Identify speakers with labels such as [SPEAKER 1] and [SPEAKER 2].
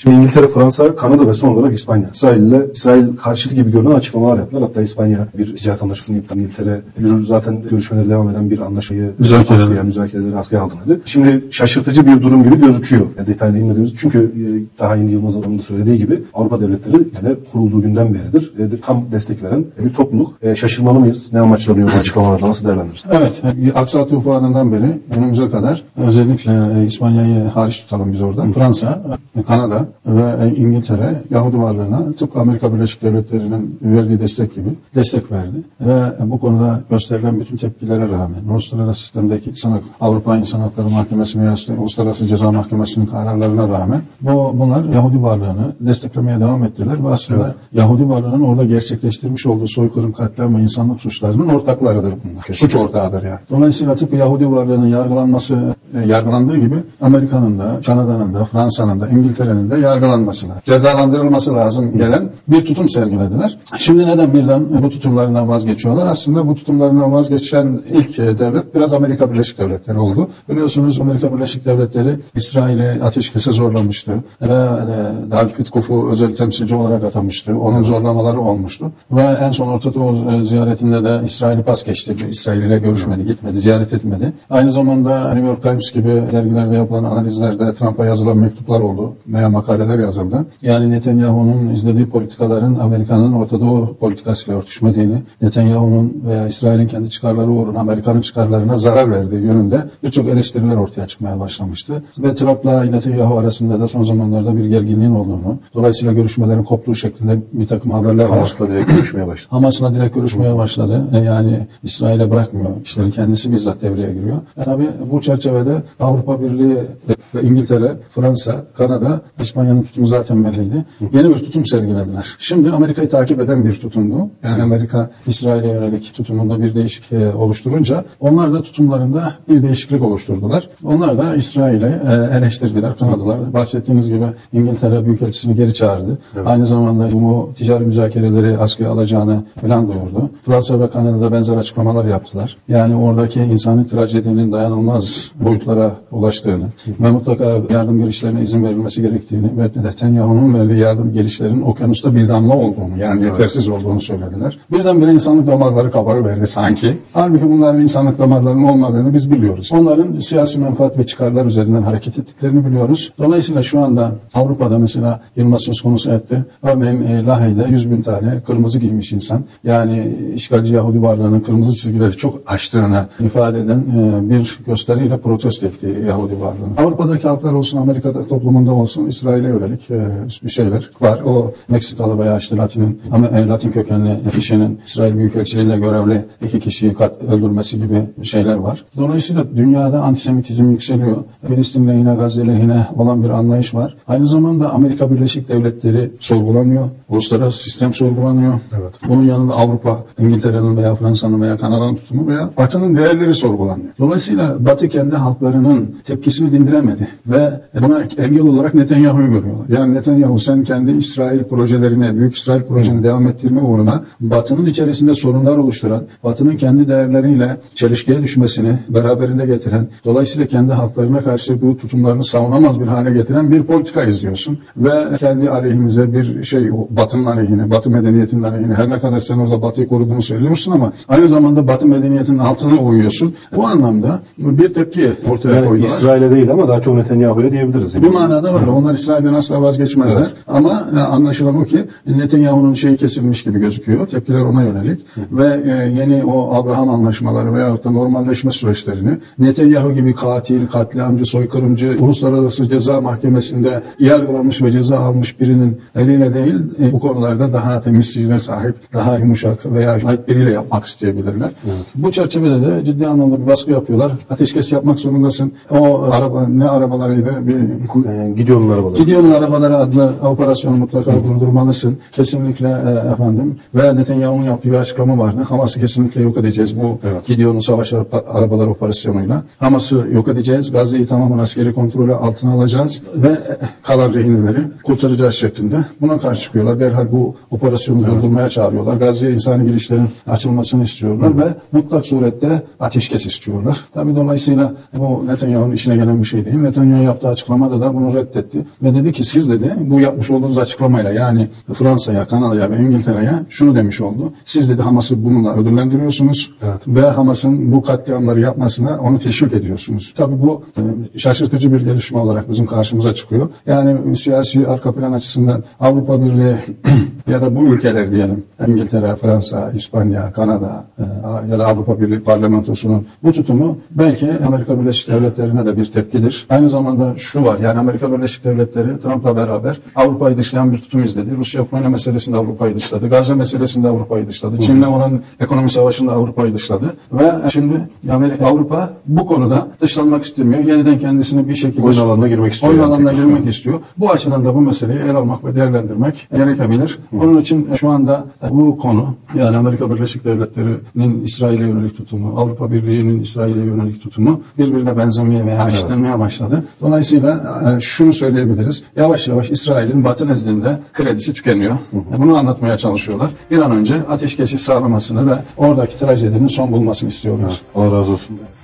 [SPEAKER 1] Şimdi İngiltere, Fransa, Kanada ve son olarak İspanya. İsrail karşıtı gibi görünen açıklamalar yaptılar. Hatta İspanya bir ticaret anlaşmasını iptal. İngiltere zaten görüşmeleri devam eden bir anlaşmayı müzakereleri askıya aldı dedi. Şimdi şaşırtıcı bir durum gibi gözüküyor. Detaylı inmediğimiz. Çünkü daha yeni Yılmaz Hanım'ın da söylediği gibi Avrupa devletleri yani kurulduğu günden beridir tam destek veren bir topluluk. Şaşırmalı mıyız? Ne amaçlanıyor bu açıklamalarla? Nasıl değerlendirirsin?
[SPEAKER 2] Evet. Aksa tufanından beri günümüze kadar özellikle İspanya'yı hariç tutalım biz oradan. Fransa, Kanada ve İngiltere Yahudi varlığına tıpkı Amerika Birleşik Devletleri'nin verdiği destek gibi destek verdi. Ve bu konuda gösterilen bütün tepkilere rağmen uluslararası sistemdeki Avrupa İnsan Hakları Mahkemesi veya Uluslararası Ceza Mahkemesi'nin kararlarına rağmen bunlar Yahudi varlığını desteklemeye devam ettiler ve aslında Yahudi varlığının orada gerçekleştirmiş olduğu soykırım, katliam ve insanlık suçlarının ortaklarıdır bunlar. Suç ortağıdır yani. Dolayısıyla tıpkı Yahudi varlığının yargılandığı gibi Amerika'nın da, Kanada'nın da, Fransa'nın da, İngiltere'nin de yargılanmasına, cezalandırılması lazım gelen bir tutum sergilediler. Şimdi neden birden bu tutumlarından vazgeçiyorlar? Aslında bu tutumlarından vazgeçen ilk devlet biraz Amerika Birleşik Devletleri oldu. Biliyorsunuz Amerika Birleşik Devletleri İsrail'i ateşkese zorlamıştı ve David Witkoff'u özel temsilci olarak atamıştı. Onun zorlamaları olmuştu. Ve en son Orta Doğu ziyaretinde de İsrail'i pas geçti. İsrail ile görüşmedi, gitmedi, ziyaret etmedi. Aynı zamanda New York Times gibi dergilerde yapılan analizlerde Trump'a yazılan mektuplar oldu veya makaleler yazıldı. Yani Netanyahu'nun izlediği politikaların Amerika'nın Orta Doğu politikasıyla örtüşmediğini, Netanyahu'nun veya İsrail'in kendi çıkarları uğruna Amerika'nın çıkarlarına zarar verdiği yönünde birçok eleştiriler ortaya çıkmaya başlamıştı. Ve Trump'la Netanyahu arasında da son zamanlarda bir gerginliğin olduğunu, dolayısıyla görüşmelerin koptuğu şeklinde bir takım haberler var.
[SPEAKER 1] Hamas'la direkt görüşmeye başladı.
[SPEAKER 2] Hamas'la direkt görüşmeye başladı. Yani İsrail'e bırakmıyor. İşleri kendisi bizzat devreye giriyor. Tabii bu çerçevede Avrupa Birliği ve İngiltere, Fransa, Kanada, İspanya'nın tutumu zaten belliydi. Yeni bir tutum sergilediler. Şimdi Amerika'yı takip eden bir tutumdu. Yani Amerika İsrail'e yönelik tutumunda bir değişiklik oluşturunca onlar da tutumlarında bir değişiklik oluşturdular. Onlar da İsrail'e eleştirdiler, kınadılar. Bahsettiğiniz gibi İngiltere Büyükelçisini geri çağırdı. Evet. Aynı zamanda bu ticari müzakereleri askıya alacağını falan duyurdu. Fransa ve Kanada'da benzer açıklamalar yaptılar. Yani oradaki insani trajedinin dayanılmaz boyutlara ulaştığını ve mutlaka yardım girişlerine izin verilmesi gerektiğini ve Netanyahu'nun verdiği yardım girişlerinin okyanusta bir damla olduğunu, yani yetersiz olduğunu söylediler. Birdenbire insanlık damarları kabarıverdi sanki. Halbuki bunların insanlık damarlarının olmadığını biz biliyoruz. Onların siyasi menfaat ve çıkarlar üzerinden hareket ettiklerini biliyoruz. Dolayısıyla şu anda Avrupa'da mesela Yılmaz söz konusu etti. Örneğin Lahey'de 100.000 tane kırmızı giymiş insan, yani işgalci Yahudi varlığının kırmızı çizgileri çok aştığını ifade eden bir gösteriyle protesto etti Yahudi varlığını. Avrupa'daki halklar olsun, Amerika'da toplumunda olsun İsrail'e yönelik bir şeyler var. O Meksikalı veya işte Latin kökenli kişinin İsrail Büyükelçiliğiyle görevli 2 kişiyi öldürmesi gibi şeyler var. Dolayısıyla dünyada antisemitizm yükseliyor. Filistin lehine, Gazze lehine olan bir anlayış var. Aynı zamanda Amerika Birleşik Devletleri sorgulanıyor. Uluslararası sistem sorgulanıyor. Evet. Bunun yanında Avrupa, İngiltere'nin veya Fransa'nın veya Kanada'nın tutumu veya Batı'nın değerleri sorgulanıyor. Dolayısıyla Batı kendi halklarının tepkisini dindiremedi ve buna engel olarak Netanyahu'yu görüyorlar. Yani Netanyahu, sen kendi İsrail projelerine, Büyük İsrail projesini devam ettirme uğruna Batı'nın içerisinde sorunlar oluşturan, Batı'nın kendi değerleriyle çelişkiye düşmesini beraberinde getiren, dolayısıyla kendi halklarına karşı bu tutumlarını savunamaz bir hale getiren bir politika izliyorsun. Ve kendi aleyhimize bir şey, Batı'nın aleyhine, Batı medeniyetinin aleyhine, her ne kadar sen orada Batı'yı koruduğunu söylüyorsun ama aynı zamanda Batı medeniyetinin altına uyuyorsun. Bu anlamda bir tepki ortaya
[SPEAKER 1] yani
[SPEAKER 2] koydular.
[SPEAKER 1] İsrail'e değil ama daha çok Netanyahu'ya diyebiliriz.
[SPEAKER 2] Bir manada var. Onlar İsrail'den asla vazgeçmezler. Evet. Ama anlaşılan o ki Netanyahu'nun şeyi kesilmiş gibi gözüküyor. Tepkiler ona yönelik. Ve yeni o Abraham anlaşmaları veyahut da normalleşme süreçlerini Netanyahu gibi katil, katliamcı, soykırımcı, Uluslararası Ceza Mahkemesi'nde yargılanmış ve ceza almış birinin eliyle değil, bu konularda daha temiz sicile sahip, daha yumuşak veya ait biriyle yapmak isteyebilirler. Evet. Bu çerçevede de ciddi anlamda bir baskı yapıyorlar. Ateşkes yapmak zorundasın. O ne arabalarıydı?
[SPEAKER 1] Gideon'un arabaları.
[SPEAKER 2] Gideon'un arabaları adlı operasyonu mutlaka durdurmalısın. Kesinlikle efendim. Ve Netanyahu'nun yaptığı bir açıklama vardı. Hamas'ı kesinlikle yok edeceğiz bu Gideon'un savaş arabaları operasyonuyla. Hamas'ı yok edeceğiz. Gazze'yi tamamen askeri kontrolü altına alacağız ve kalan rehineleri kurtaracağız şeklinde. Buna karşı çıkıyorlar. Derhal bu operasyonu durdurmaya çağırıyorlar. Gazze'ye insani girişlerin açılmasını istiyorlar ve mutlak surette ateşkes istiyorlar. Tabii dolayısıyla bu bu Netanyahu'nun işine gelen bir şey değil. Netanyahu yaptığı açıklamada da bunu reddetti. Ve dedi ki siz dedi bu yapmış olduğunuz açıklamayla yani Fransa'ya, Kanada'ya ve İngiltere'ye şunu demiş oldu. Siz dedi Hamas'ı bununla ödüllendiriyorsunuz ve Hamas'ın bu katliamları yapmasına onu teşvik ediyorsunuz. Tabii bu şaşırtıcı bir gelişme olarak bizim karşımıza çıkıyor. Yani siyasi arka plan açısından Avrupa Birliği ya da bu ülkeler diyelim İngiltere, Fransa, İspanya, Kanada ya da Avrupa Birliği Parlamentosu'nun bu tutumu belki Amerika Birleşik Devletleri'ne de bir tepkidir. Aynı zamanda şu var yani Amerika Birleşik Devletleri Trump'la beraber Avrupa'yı dışlayan bir tutum izledi. Rusya-Ukrayna meselesinde Avrupa'yı dışladı. Gazze meselesinde Avrupa'yı dışladı. Çin'le olan ekonomi savaşında Avrupa'yı dışladı. Ve şimdi Avrupa bu konuda dışlanmak istemiyor. Yeniden kendisini bir şekilde
[SPEAKER 1] oyun alanına girmek istiyor.
[SPEAKER 2] Oyun alanına girmek istiyor. Bu açıdan da bu meseleyi ele almak ve değerlendirmek gerekebilir. Onun için şu anda bu konu yani Amerika Birleşik Devletleri'nin İsrail'e yönelik tutumu, Avrupa Birliği'nin İsrail'e yönelik tutumu birbirine benzemeye veya eşitlenmeye başladı. Dolayısıyla şunu söyleyebiliriz. Yavaş yavaş İsrail'in Batı nezdinde kredisi tükeniyor. Bunu anlatmaya çalışıyorlar. Bir an önce ateşkesi sağlamasını ve oradaki trajedinin son bulmasını istiyorlar.
[SPEAKER 1] Allah razı olsun.